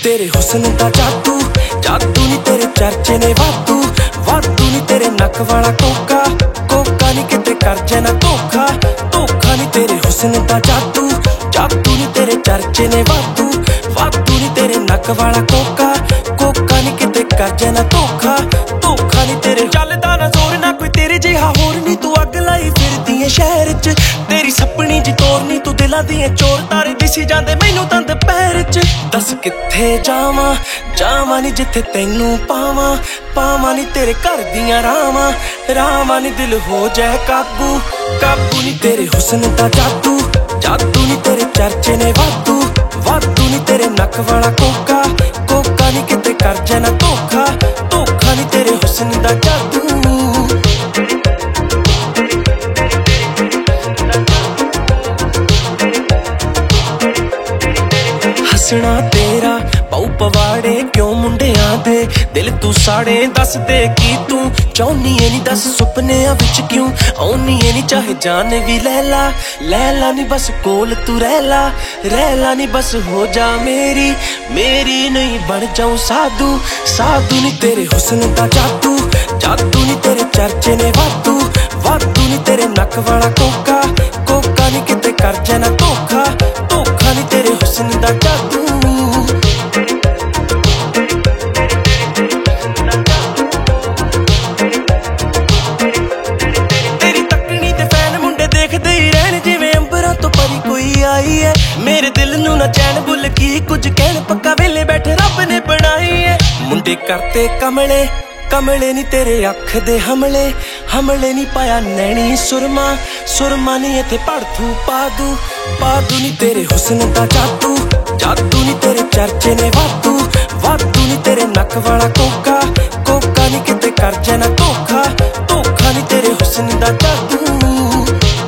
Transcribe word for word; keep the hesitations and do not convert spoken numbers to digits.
तेरे हुस्न दा जादू जादू नी तेरे चर्चे ने वादू वादू नी तेरे नक वाला कोका कोका नी किते कर जाना धोखा धोखा नी तेरे हुस्न दा जादू जादू नी तेरे चर्चे ने वादू वादू नी तेरे नक वाला कोका कोका नी किते कर जाना धोखा धोखा नी तेरे चलदा ना जोर ना कोई तेरे जिहा होर नी तू अग लाई फिरदी है शहर च तेरी सपनी जी तोरनी तू दिलां दियां चोर तारे दिसी जांदे मैनू तंद पैर च दस कित्थे जावां जावां नी जिथे तैनू पावां पावां नी तेरे घर दियां रावां रावां नी दिल हो जाए काबू काबू नी तेरे हुस्न दा जादू जादू नी तेरे चर्चे ने वादू वादू नी तेरे नक वाला कोका कोका नी किते कर जाना धोखा धोखा नी तेरे हुस्न दा जादू हसना तेरा पाऊ पवाड़े क्यों मुंडियां दे दिल तू साड़े दस दे की तू चाहनी है नी दस सुपनियां विच क्यों आउनी है नी चाहे जान भी लैला लैला नी बस कोल तू रहला रहला नी बस हो जा मेरी मेरी नहीं बन जाऊं साधु साधु नी तेरे हुस्न दा जादू जादू नी तेरे चर्चे ने वादू वादू नी तेरे नक वाला कोका कोका नी किते कर जाना धोखा धोखा नी तेरे हुस्न दा जादू मेरे दिल नू ना चैन बुल की कुछ कहन पक्का वेले बैठे रब ने बनाई है मुंडे करते कमले कमले नी तेरे अख दे हमले हमले नी पाया नैनी सुरमा सुरमा नी इथे पड़थू पादू पादू नी तेरे हुस्न दा जादू जादू नी तेरे चर्चे ने वादू वादू नी तेरे नक वाला कोका कोका नी किते कर जाना धोखा धोखा नी तेरे हुस्न दा जादू।